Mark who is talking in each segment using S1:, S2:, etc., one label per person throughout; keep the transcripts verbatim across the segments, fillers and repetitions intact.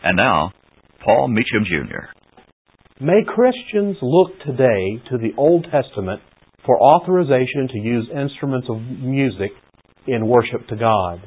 S1: And now, Paul Meacham, Junior
S2: May Christians look today to the Old Testament for authorization to use instruments of music in worship to God?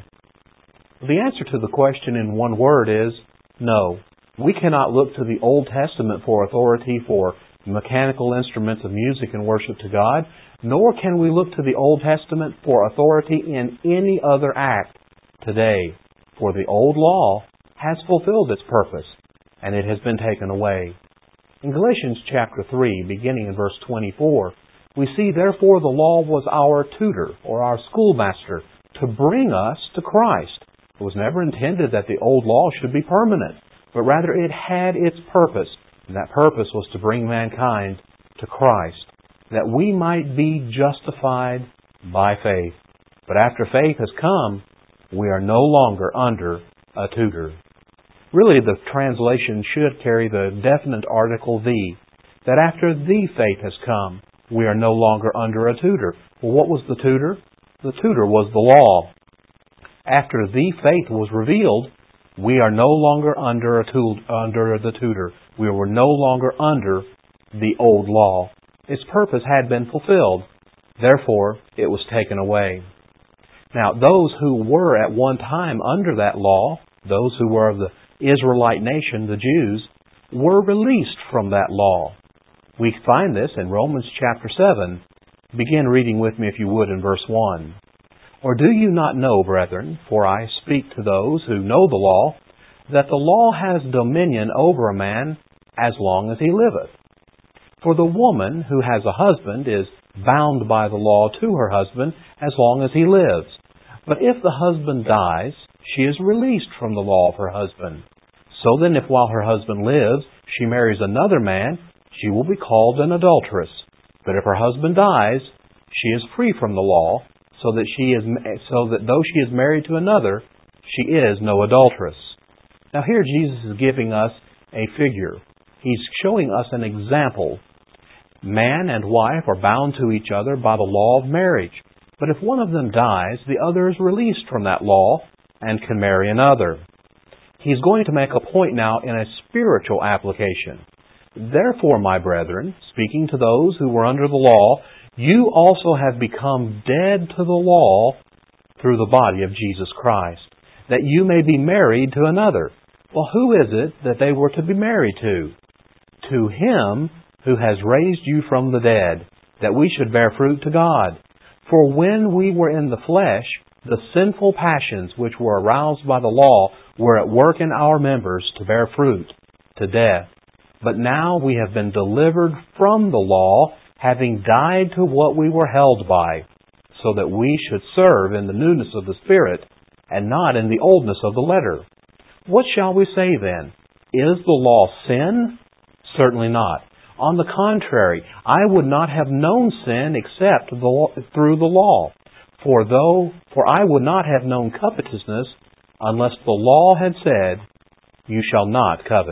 S2: The answer to the question in one word is no. We cannot look to the Old Testament for authority for mechanical instruments of music in worship to God, nor can we look to the Old Testament for authority in any other act today. For the old law has fulfilled its purpose, and it has been taken away. In Galatians chapter three, beginning in verse twenty-four, we see, therefore, the law was our tutor, or our schoolmaster, to bring us to Christ. It was never intended that the old law should be permanent, but rather it had its purpose, and that purpose was to bring mankind to Christ, that we might be justified by faith. But after faith has come, we are no longer under a tutor. Really, the translation should carry the definite article the, that after the faith has come, we are no longer under a tutor. Well, what was the tutor? The tutor was the law. After the faith was revealed, we are no longer under a tool, under the tutor. We were no longer under the old law. Its purpose had been fulfilled. Therefore, it was taken away. Now, those who were at one time under that law, those who were of the Israelite nation, the Jews, were released from that law. We find this in Romans chapter seven. Begin reading with me, if you would, in verse one. Or do you not know, brethren, for I speak to those who know the law, that the law has dominion over a man as long as he liveth? For the woman who has a husband is bound by the law to her husband as long as he lives. But if the husband dies, she is released from the law of her husband. So then, if while her husband lives, she marries another man, she will be called an adulteress. But if her husband dies, she is free from the law, so that she is so that though she is married to another, she is no adulteress. Now here Jesus is giving us a figure. He's showing us an example. Man and wife are bound to each other by the law of marriage. But if one of them dies, the other is released from that law and can marry another. He's going to make a point now in a spiritual application. Therefore, my brethren, speaking to those who were under the law, you also have become dead to the law through the body of Jesus Christ, that you may be married to another. Well, who is it that they were to be married to? To Him who has raised you from the dead, that we should bear fruit to God. For when we were in the flesh, the sinful passions which were aroused by the law were at work in our members to bear fruit to death. But now we have been delivered from the law, having died to what we were held by, so that we should serve in the newness of the Spirit, and not in the oldness of the letter. What shall we say then? Is the law sin? Certainly not. On the contrary, I would not have known sin except the, through the law. For though, for I would not have known covetousness unless the law had said, you shall not covet.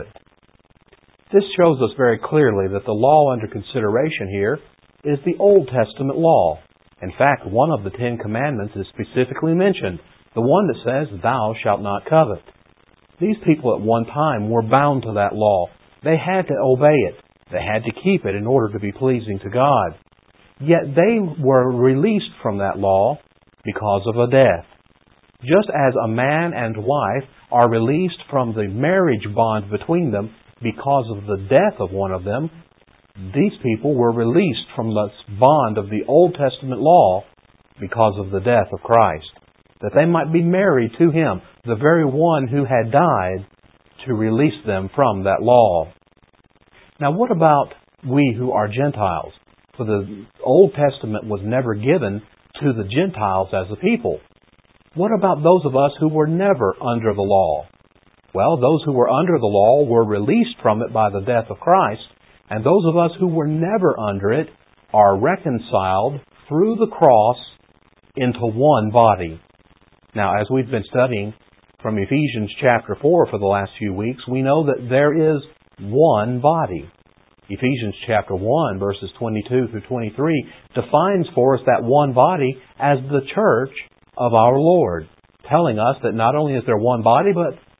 S2: This shows us very clearly that the law under consideration here is the Old Testament law. In fact, one of the Ten Commandments is specifically mentioned, the one that says, thou shalt not covet. These people at one time were bound to that law. They had to obey it. They had to keep it in order to be pleasing to God. Yet they were released from that law because of a death. Just as a man and wife are released from the marriage bond between them because of the death of one of them, these people were released from the bond of the Old Testament law because of the death of Christ, that they might be married to Him, the very one who had died to release them from that law. Now, what about we who are Gentiles? For the Old Testament was never given to the Gentiles as a people. What about those of us who were never under the law? Well, those who were under the law were released from it by the death of Christ, and those of us who were never under it are reconciled through the cross into one body. Now, as we've been studying from Ephesians chapter four for the last few weeks, we know that there is one body. Ephesians chapter one, verses twenty-two through twenty-three, defines for us that one body as the church of our Lord, telling us that not only is there one body, but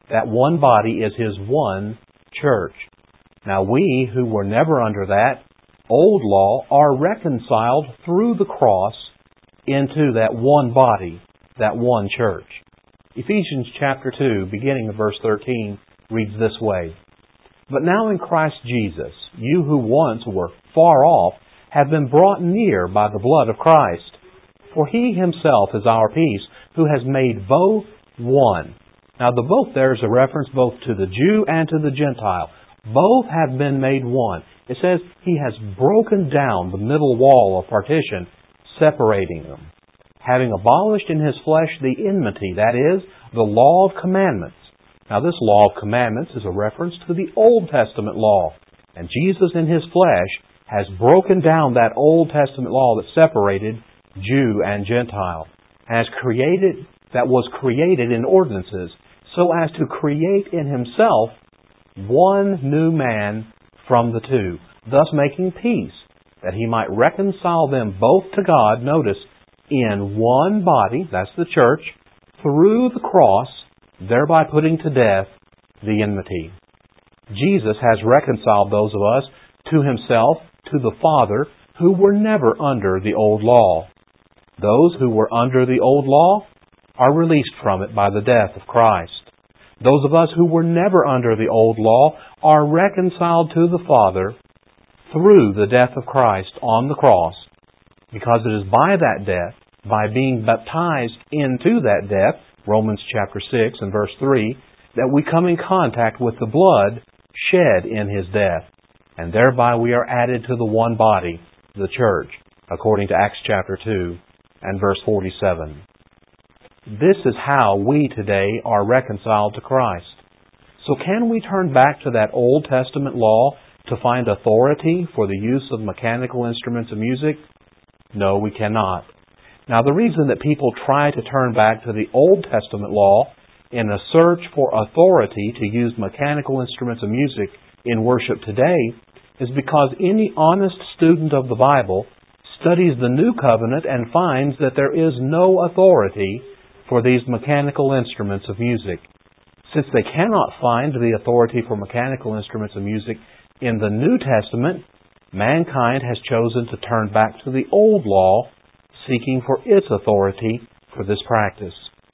S2: That one body is His one church. Now we, who were never under that old law, are reconciled through the cross into that one body, that one church. Ephesians chapter two, beginning of verse thirteen, reads this way. But now in Christ Jesus, you who once were far off have been brought near by the blood of Christ. For He Himself is our peace, who has made both one. Now the both there is a reference both to the Jew and to the Gentile. Both have been made one. It says He has broken down the middle wall of partition, separating them, having abolished in His flesh the enmity, that is, the law of commandments. Now this law of commandments is a reference to the Old Testament law. And Jesus in His flesh has broken down that Old Testament law that separated Jew and Gentile, has created, that was created in ordinances, so as to create in Himself one new man from the two, thus making peace, that He might reconcile them both to God, notice, in one body, that's the church, through the cross, thereby putting to death the enmity. Jesus has reconciled those of us to Himself, to the Father, who were never under the old law. Those who were under the old law are released from it by the death of Christ. Those of us who were never under the old law are reconciled to the Father through the death of Christ on the cross, because it is by that death, by being baptized into that death, Romans chapter six and verse three, that we come in contact with the blood shed in His death, and thereby we are added to the one body, the church, according to Acts chapter two and verse forty-seven. This is how we today are reconciled to Christ. So can we turn back to that Old Testament law to find authority for the use of mechanical instruments of music? No, we cannot. Now, the reason that people try to turn back to the Old Testament law in a search for authority to use mechanical instruments of music in worship today is because any honest student of the Bible studies the New Covenant and finds that there is no authority for these mechanical instruments of music. Since they cannot find the authority for mechanical instruments of music in the New Testament, mankind has chosen to turn back to the Old Law, seeking for its authority for this practice.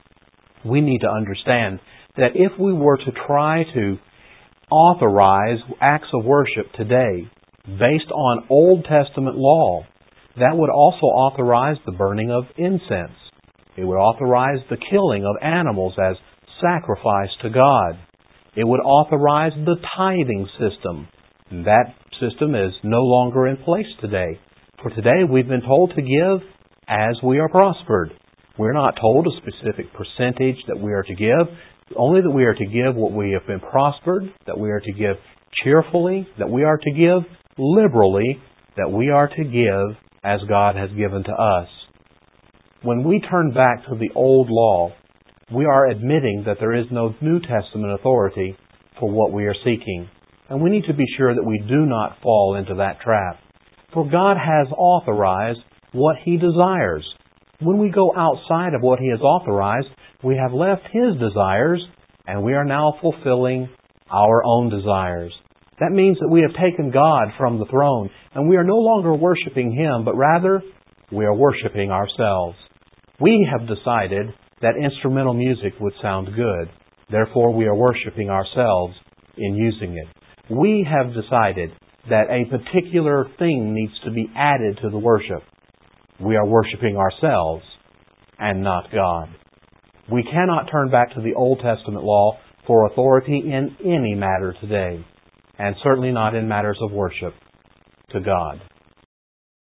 S2: We need to understand that if we were to try to authorize acts of worship today based on Old Testament law, that would also authorize the burning of incense. It would authorize the killing of animals as sacrifice to God. It would authorize the tithing system. And that system is no longer in place today. For today, we've been told to give as we are prospered. We're not told a specific percentage that we are to give, only that we are to give what we have been prospered, that we are to give cheerfully, that we are to give liberally, that we are to give as God has given to us. When we turn back to the old law, we are admitting that there is no New Testament authority for what we are seeking. And we need to be sure that we do not fall into that trap. For God has authorized what He desires. When we go outside of what He has authorized, we have left His desires, and we are now fulfilling our own desires. That means that we have taken God from the throne, and we are no longer worshiping Him, but rather we are worshiping ourselves. We have decided that instrumental music would sound good. Therefore, we are worshiping ourselves in using it. We have decided that a particular thing needs to be added to the worship. We are worshiping ourselves and not God. We cannot turn back to the Old Testament law for authority in any matter today, and certainly not in matters of worship to God.